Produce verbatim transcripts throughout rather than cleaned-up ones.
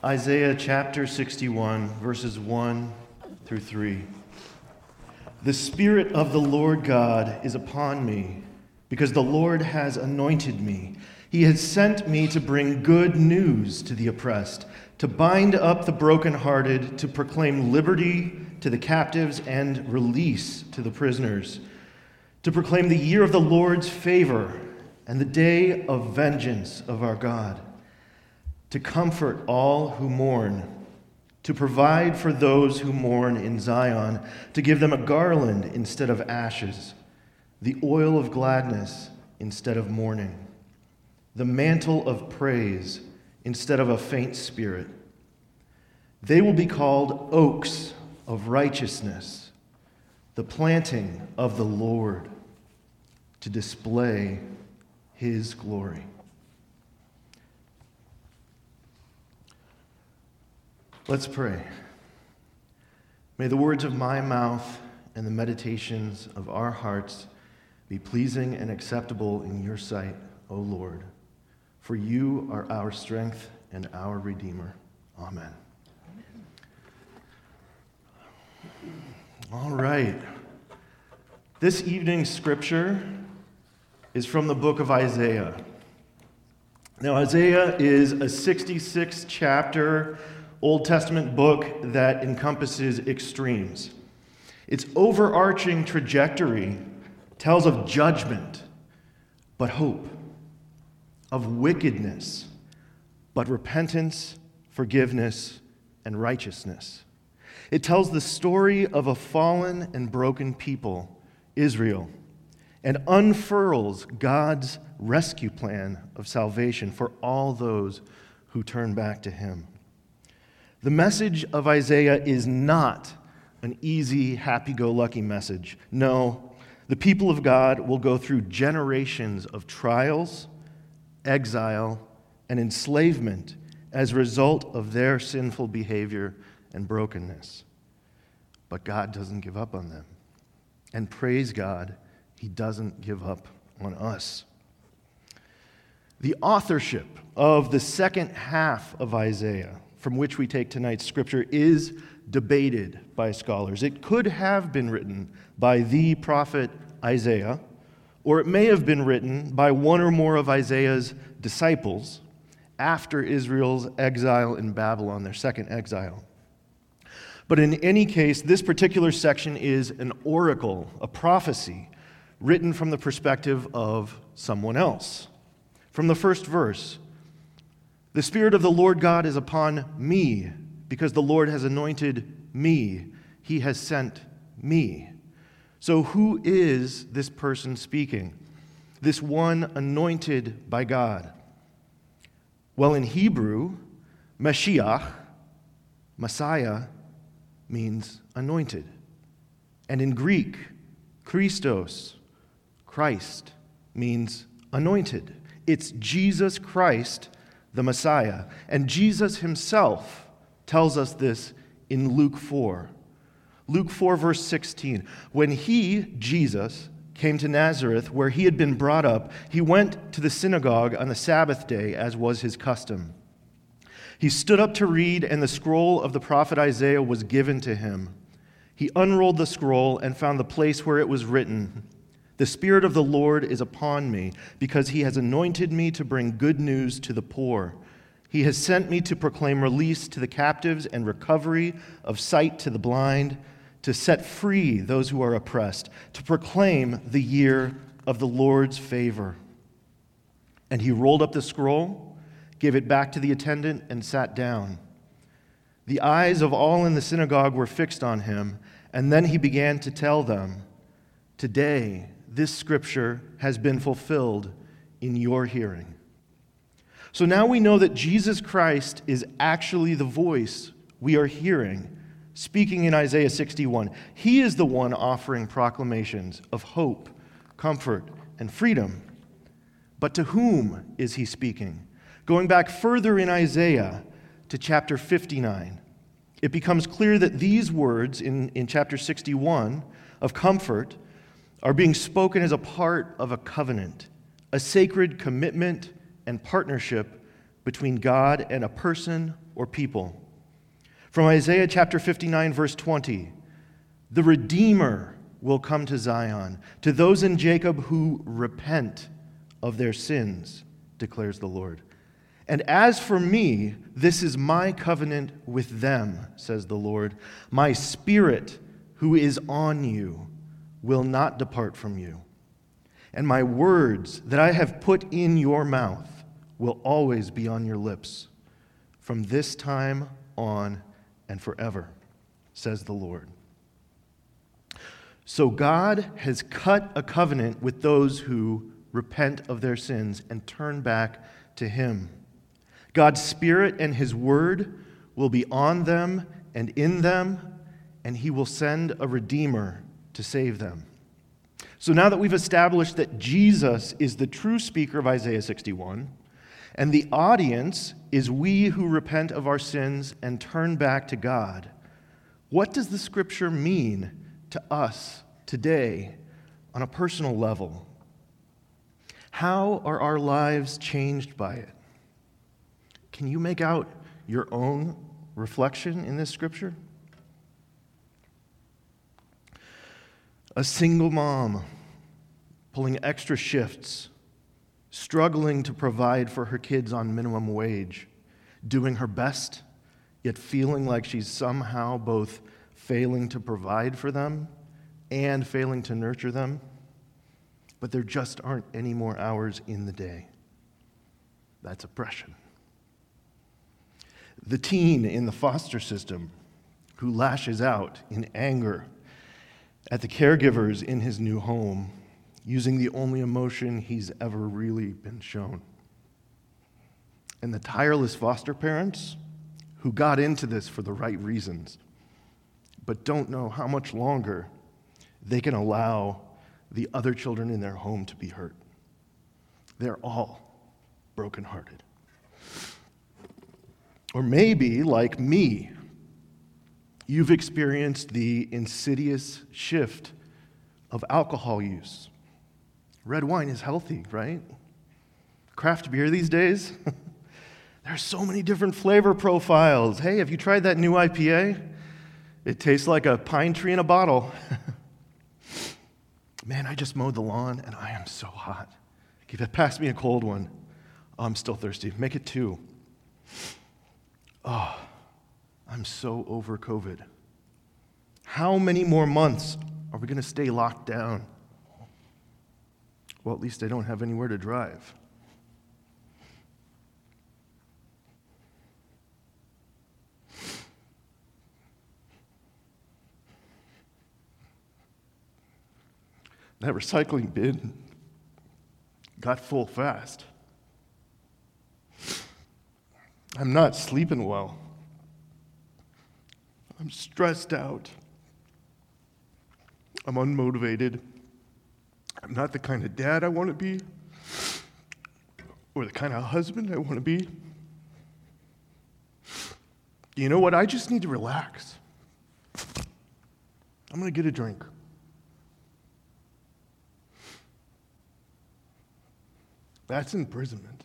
Isaiah chapter sixty-one, verses one through three. The Spirit of the Lord God is upon me, because the Lord has anointed me. He has sent me to bring good news to the oppressed, to bind up the brokenhearted, to proclaim liberty to the captives and release to the prisoners, to proclaim the year of the Lord's favor and the day of vengeance of our God, to comfort all who mourn, to provide for those who mourn in Zion, to give them a garland instead of ashes, the oil of gladness instead of mourning, the mantle of praise instead of a faint spirit. They will be called oaks of righteousness, the planting of the Lord, to display his glory. Let's pray. May the words of my mouth and the meditations of our hearts be pleasing and acceptable in your sight, O Lord, for you are our strength and our Redeemer. Amen. All right. This evening's scripture is from the book of Isaiah. Now, Isaiah is a sixty-six chapter Old Testament book that encompasses extremes. Its overarching trajectory tells of judgment, but hope, of wickedness, but repentance, forgiveness, and righteousness. It tells the story of a fallen and broken people, Israel, and unfurls God's rescue plan of salvation for all those who turn back to him. The message of Isaiah is not an easy, happy-go-lucky message. No, the people of God will go through generations of trials, exile, and enslavement as a result of their sinful behavior and brokenness. But God doesn't give up on them. And praise God, he doesn't give up on us. The authorship of the second half of Isaiah, from which we take tonight's scripture, is debated by scholars. It could have been written by the prophet Isaiah, or it may have been written by one or more of Isaiah's disciples after Israel's exile in Babylon, their second exile. But in any case, this particular section is an oracle, a prophecy, written from the perspective of someone else. From the first verse, the Spirit of the Lord God is upon me, because the Lord has anointed me. He has sent me. So who is this person speaking? This one anointed by God? Well, in Hebrew, Mashiach, Messiah, means anointed. And in Greek, Christos, Christ, means anointed. It's Jesus Christ, the Messiah. And Jesus himself tells us this in Luke four. Luke four, verse sixteen. When he, Jesus, came to Nazareth, where he had been brought up, he went to the synagogue on the Sabbath day, as was his custom. He stood up to read, and the scroll of the prophet Isaiah was given to him. He unrolled the scroll and found the place where it was written, "The Spirit of the Lord is upon me, because he has anointed me to bring good news to the poor. He has sent me to proclaim release to the captives and recovery of sight to the blind, to set free those who are oppressed, to proclaim the year of the Lord's favor." And he rolled up the scroll, gave it back to the attendant, and sat down. The eyes of all in the synagogue were fixed on him, and then he began to tell them, "Today, this scripture has been fulfilled in your hearing." So now we know that Jesus Christ is actually the voice we are hearing, speaking in Isaiah sixty-one. He is the one offering proclamations of hope, comfort, and freedom. But to whom is he speaking? Going back further in Isaiah to chapter fifty-nine, it becomes clear that these words in, in chapter sixty-one of comfort are being spoken as a part of a covenant, a sacred commitment and partnership between God and a person or people. From Isaiah chapter fifty-nine, verse twenty, the Redeemer will come to Zion, to those in Jacob who repent of their sins, declares the Lord. And as for me, this is my covenant with them, says the Lord. My Spirit, who is on you, will not depart from you. And my words that I have put in your mouth will always be on your lips, from this time on and forever, says the Lord. So God has cut a covenant with those who repent of their sins and turn back to Him. God's Spirit and His Word will be on them and in them, and He will send a Redeemer to save them. So now that we've established that Jesus is the true speaker of Isaiah sixty-one, and the audience is we who repent of our sins and turn back to God, what does the Scripture mean to us today on a personal level? How are our lives changed by it? Can you make out your own reflection in this Scripture? A single mom pulling extra shifts, struggling to provide for her kids on minimum wage, doing her best, yet feeling like she's somehow both failing to provide for them and failing to nurture them, but there just aren't any more hours in the day. That's oppression. The teen in the foster system who lashes out in anger at the caregivers in his new home, using the only emotion he's ever really been shown. And the tireless foster parents who got into this for the right reasons, but don't know how much longer they can allow the other children in their home to be hurt. They're all brokenhearted. Or maybe, like me, you've experienced the insidious shift of alcohol use. Red wine is healthy, right? Craft beer these days, there's so many different flavor profiles. Hey, have you tried that new I P A? It tastes like a pine tree in a bottle. Man, I just mowed the lawn and I am so hot. Pass me a cold one. Oh, I'm still thirsty. Make it two. Oh, I'm so over COVID. How many more months are we going to stay locked down? Well, at least I don't have anywhere to drive. That recycling bin got full fast. I'm not sleeping well. I'm stressed out. I'm unmotivated. I'm not the kind of dad I want to be, or the kind of husband I want to be. You know what? I just need to relax. I'm going to get a drink. That's imprisonment.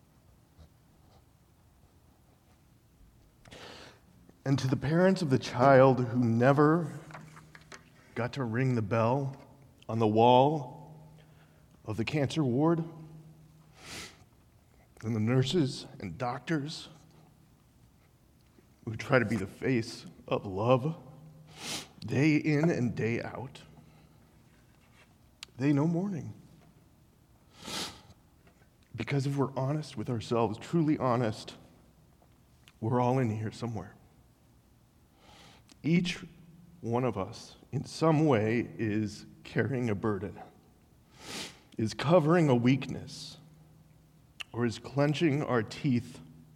And to the parents of the child who never got to ring the bell on the wall of the cancer ward, and the nurses and doctors who try to be the face of love day in and day out, they know mourning. Because if we're honest with ourselves, truly honest, we're all in here somewhere. Each one of us, in some way, is carrying a burden, is covering a weakness, or is clenching our teeth,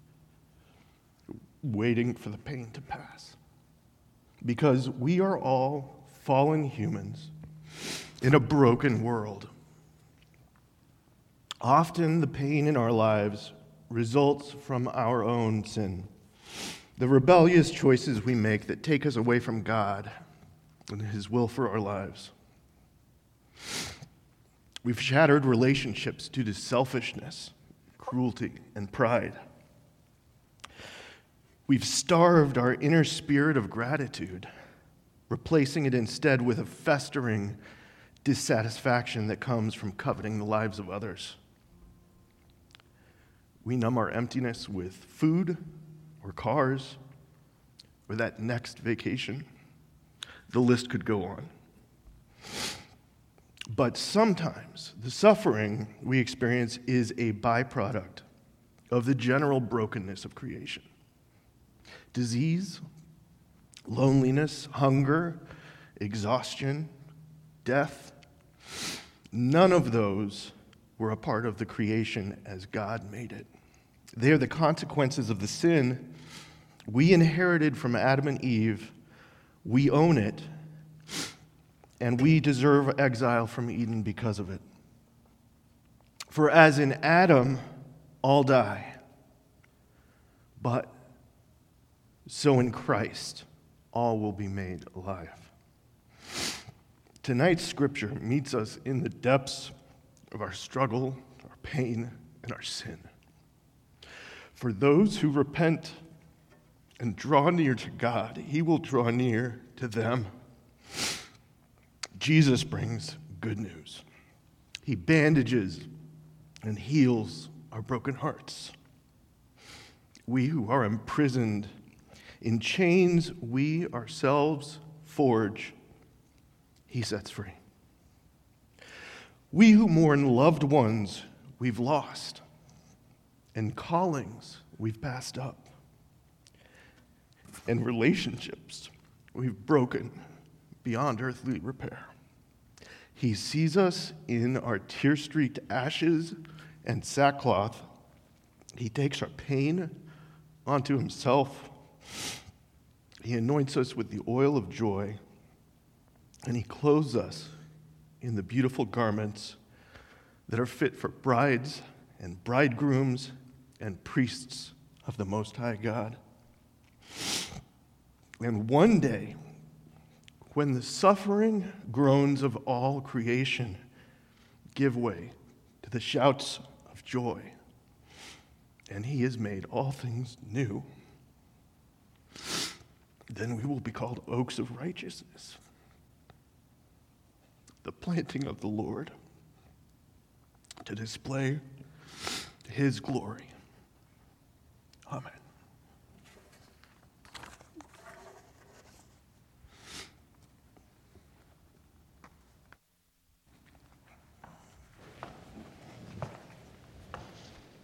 waiting for the pain to pass. Because we are all fallen humans in a broken world. Often the pain in our lives results from our own sin, the rebellious choices we make that take us away from God and His will for our lives. We've shattered relationships due to selfishness, cruelty, and pride. We've starved our inner spirit of gratitude, replacing it instead with a festering dissatisfaction that comes from coveting the lives of others. We numb our emptiness with food or cars or that next vacation. The list could go on. But sometimes the suffering we experience is a byproduct of the general brokenness of creation. Disease, loneliness, hunger, exhaustion, death, none of those were a part of the creation as God made it. They are the consequences of the sin we inherited from Adam and Eve. We own it, and we deserve exile from Eden because of it. For as in Adam, all die, but so in Christ, all will be made alive. Tonight's scripture meets us in the depths of our struggle, our pain, and our sin. For those who repent and draw near to God, he will draw near to them. Jesus brings good news. He bandages and heals our broken hearts. We who are imprisoned in chains we ourselves forge, he sets free. We who mourn loved ones we've lost and callings we've passed up and relationships we've broken beyond earthly repair. He sees us in our tear-streaked ashes and sackcloth. He takes our pain onto himself. He anoints us with the oil of joy, and he clothes us in the beautiful garments that are fit for brides and bridegrooms and priests of the Most High God. And one day, when the suffering groans of all creation give way to the shouts of joy, and he has made all things new, then we will be called oaks of righteousness, the planting of the Lord, to display his glory. Amen.